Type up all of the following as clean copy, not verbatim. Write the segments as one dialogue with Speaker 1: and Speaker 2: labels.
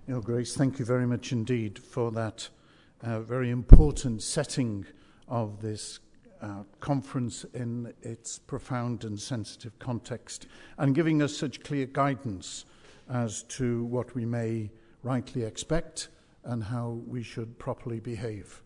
Speaker 1: Your Grace, thank you very much indeed for that very important setting of this conference in its profound and sensitive context, and giving us such clear guidance as to what we may rightly expect and how we should properly behave.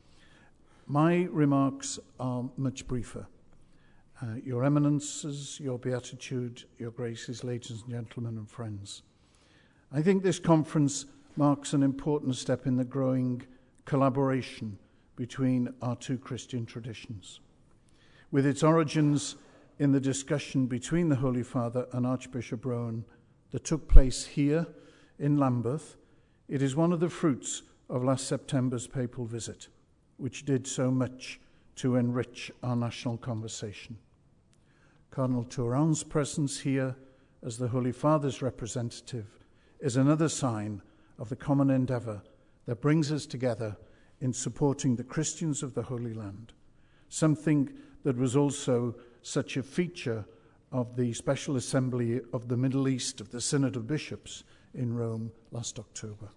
Speaker 1: My remarks are much briefer. Your Eminences, Your Beatitude, Your Graces, ladies and gentlemen and friends, I think this conference marks an important step in the growing collaboration between our two Christian traditions. With its origins in the discussion between the Holy Father and Archbishop Rowan that took place here in Lambeth, it is one of the fruits of last September's papal visit, which did so much to enrich our national conversation. Cardinal Touran's presence here as the Holy Father's representative is another sign of the common endeavour that brings us together in supporting the Christians of the Holy Land, something that was also such a feature of the Special Assembly of the Middle East of the Synod of Bishops in Rome last October.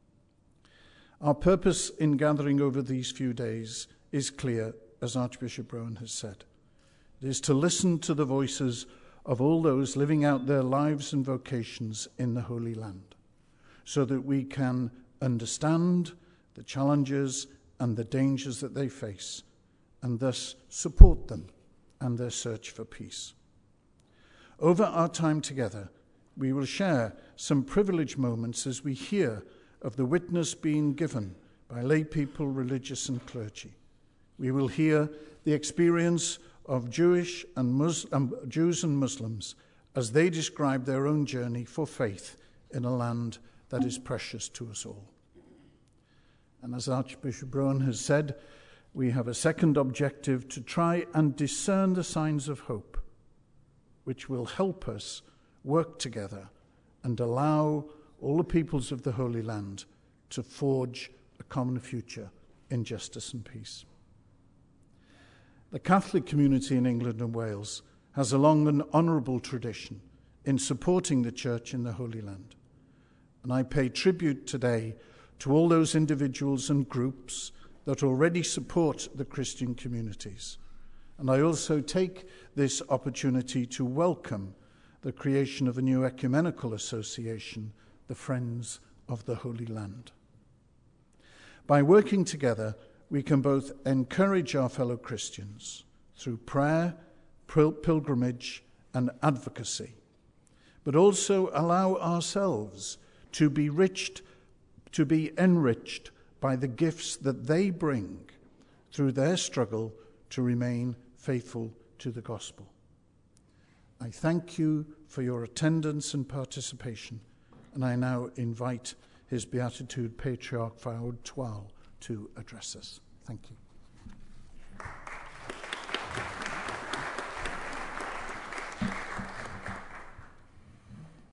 Speaker 1: Our purpose in gathering over these few days is clear, as Archbishop Rowan has said. It is to listen to the voices of all those living out their lives and vocations in the Holy Land, so that we can understand the challenges and the dangers that they face, and thus support them and their search for peace. Over our time together, we will share some privileged moments as we hear of the witness being given by lay people, religious and clergy. We will hear the experience of Jews and Muslims as they describe their own journey for faith in a land that is precious to us all. And as Archbishop Rowan has said, we have a second objective to try and discern the signs of hope, which will help us work together and allow all the peoples of the Holy Land to forge a common future in justice and peace. The Catholic community in England and Wales has a long and honourable tradition in supporting the Church in the Holy Land. And I pay tribute today to all those individuals and groups that already support the Christian communities. And I also take this opportunity to welcome the creation of a new ecumenical association, the Friends of the Holy Land. By working together, we can both encourage our fellow Christians through prayer, pilgrimage, and advocacy, but also allow ourselves to be enriched by the gifts that they bring through their struggle to remain faithful to the gospel. I thank you for your attendance and participation, and I now invite His Beatitude Patriarch Faud Twal to address us. Thank you.